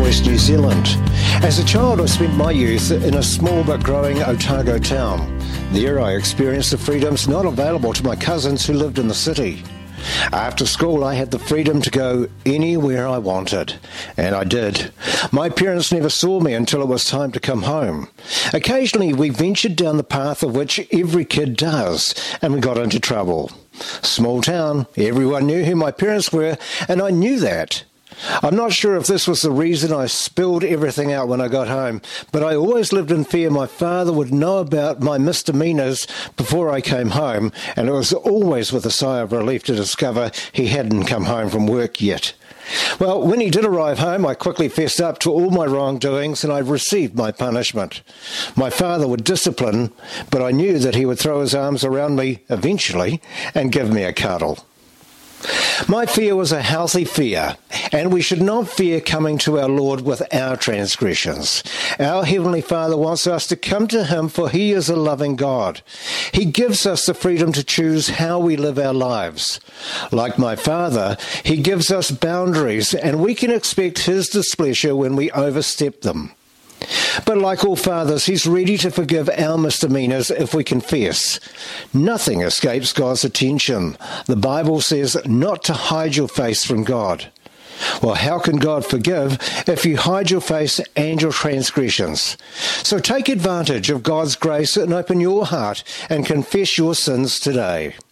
West New Zealand. As a child, I spent my youth in a small but growing Otago town. There I experienced the freedoms not available to my cousins who lived in the city. After school, I had the freedom to go anywhere I wanted, and I did. My parents never saw me until it was time to come home. Occasionally, we ventured down the path of which every kid does, and we got into trouble. Small town, everyone knew who my parents were, and I knew that. I'm not sure if this was the reason I spilled everything out when I got home, but I always lived in fear my father would know about my misdemeanours before I came home, and it was always with a sigh of relief to discover he hadn't come home from work yet. Well, when he did arrive home, I quickly fessed up to all my wrongdoings, and I received my punishment. My father would discipline, but I knew that he would throw his arms around me eventually and give me a cuddle. My fear was a healthy fear, and we should not fear coming to our Lord with our transgressions. Our Heavenly Father wants us to come to Him, for He is a loving God. He gives us the freedom to choose how we live our lives. Like my Father, He gives us boundaries, and we can expect His displeasure when we overstep them. But like all fathers, He's ready to forgive our misdemeanours if we confess. Nothing escapes God's attention. The Bible says not to hide your face from God. Well, how can God forgive if you hide your face and your transgressions? So take advantage of God's grace and open your heart and confess your sins today.